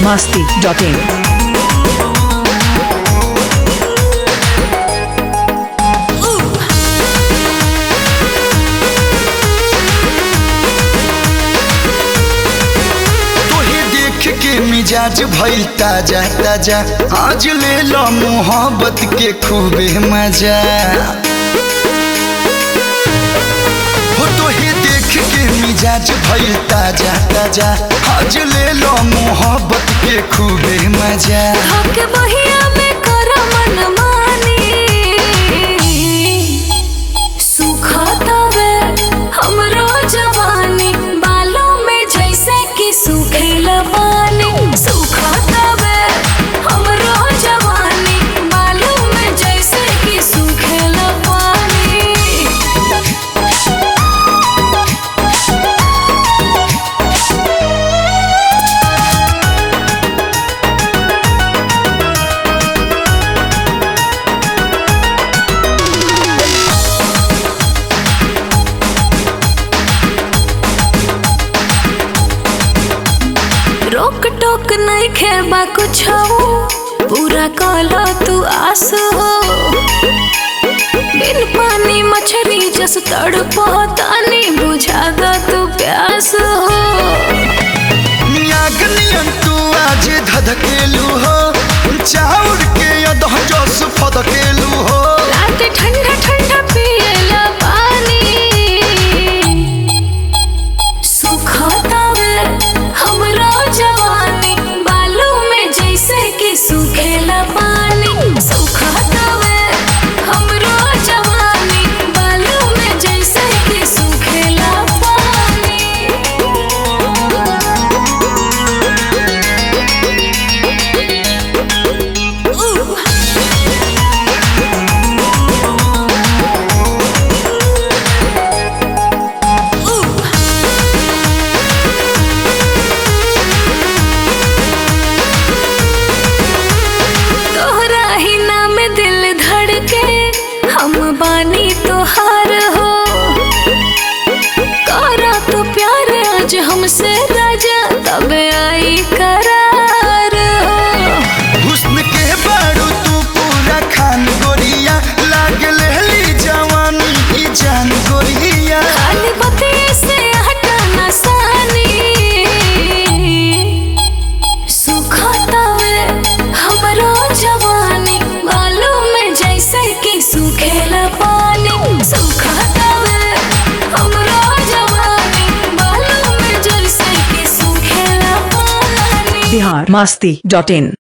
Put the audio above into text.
biharmasti.in के मिजाज भइल ताजा ताजा आज ले लो मोहब्बत के खूबे मजा हो तो ही देख के मिजाज भइल ताजा ताजा आज ले लो मोहब्बत के खूबे मजा के बहिया में कर मनमानी सुखतावे हमरो जवानी बालों में जैसे कि सूखेला पानी सुखतावे हमरो जवानी बालों में जैसे कि सूखेला पानी रोक टोक नहीं खेबा कुछ पूरा काला तू आस हो बिन पानी मछली जस तड़पतानी बुझा दा तू प्यास हो नियन तू आज धधकेलू हो चाउर के अदह जस फदकेलू हो रात ठंडा ठंडा पिएला पानी सुखतावे हमरा जवानी बालों में जैसे कि सूखेला पानी सुखतावे हमरा जवानी बालों में जैसे कि सूखेला पानी तोहरा ही नाम दिल धड़के हम बानी तोहार हो करा तो प्यार आज हमसे राजा तब आई करार हो हुस्न के बारू तू पूरा खान गोरिया लाग लेली जवानी की जान गोरिया खाली बतिये से हटाना सानी सुखतावे हमरो जवानी बालों में जैसे कि सूखेला पानी सुखतावे हमरो जवानी बालों में जैसे कि सूखेला पानी biharmasti.in